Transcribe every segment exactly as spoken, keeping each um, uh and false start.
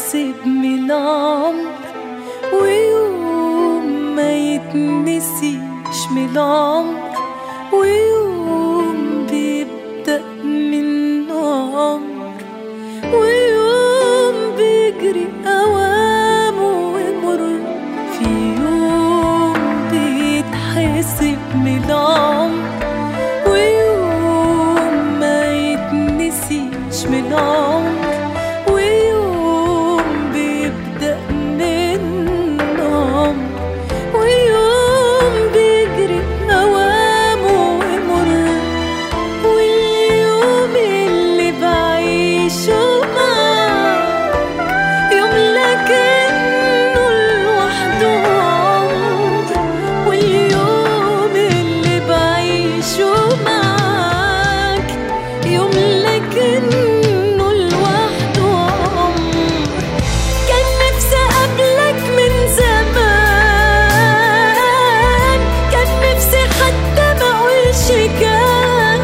يتحسب من العمر، ويوم ما يتنسيش من العمر، ويوم بيبدأ من عمر، ويوم بيجري أوامه ويمر، في يوم بيتحسب من العمر، ويوم ما يتنسيش من العمر، ويوم بيبدأ من عمر، ويوم بيجري أوامه ويمر، واليوم اللي بعيشه معاك يوم لكنه لوحده عمر، واليوم اللي بعيشه معاك يوم لكنه لوحده عمر. كان نفسي أقابلك من زمان، كان نفسي حتى ما أقولش كان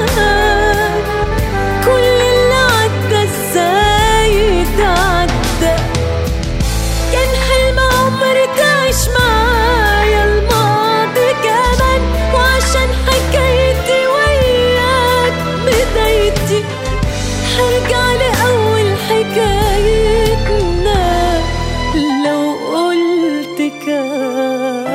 كل اللي عدى ازاي يتعدى. كان حلم عمري تعيش معايا الماضي كمان، وعشان حكايتي وياك بدايتي هرجع لأول حكايتنا لو قلت كان.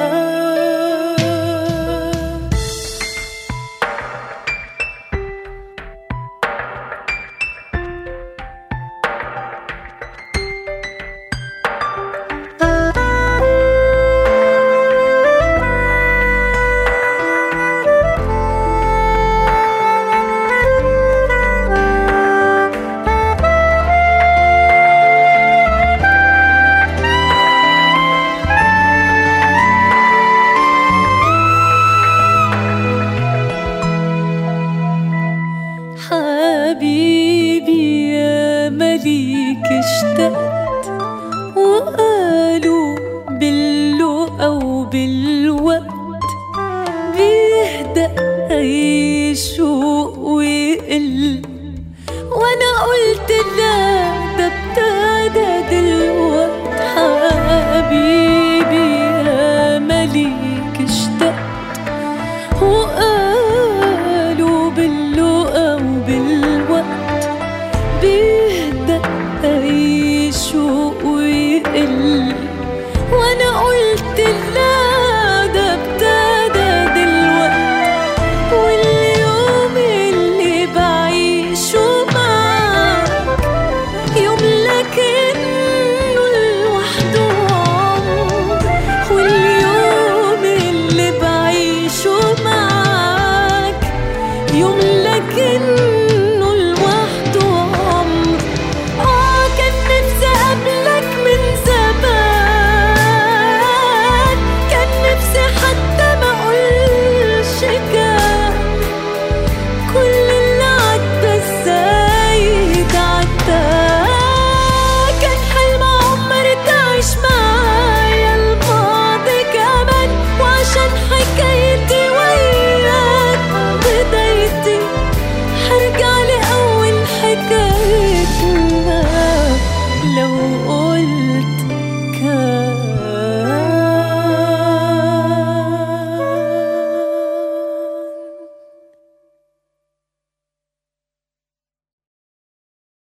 حبيبي يا مليك اشتقت، وقالوا باللقا وبالوقت بيهدأ أي شوق ويقل، وانا قلت لا ده ابتدى دلوقت. حبيبي يا مليك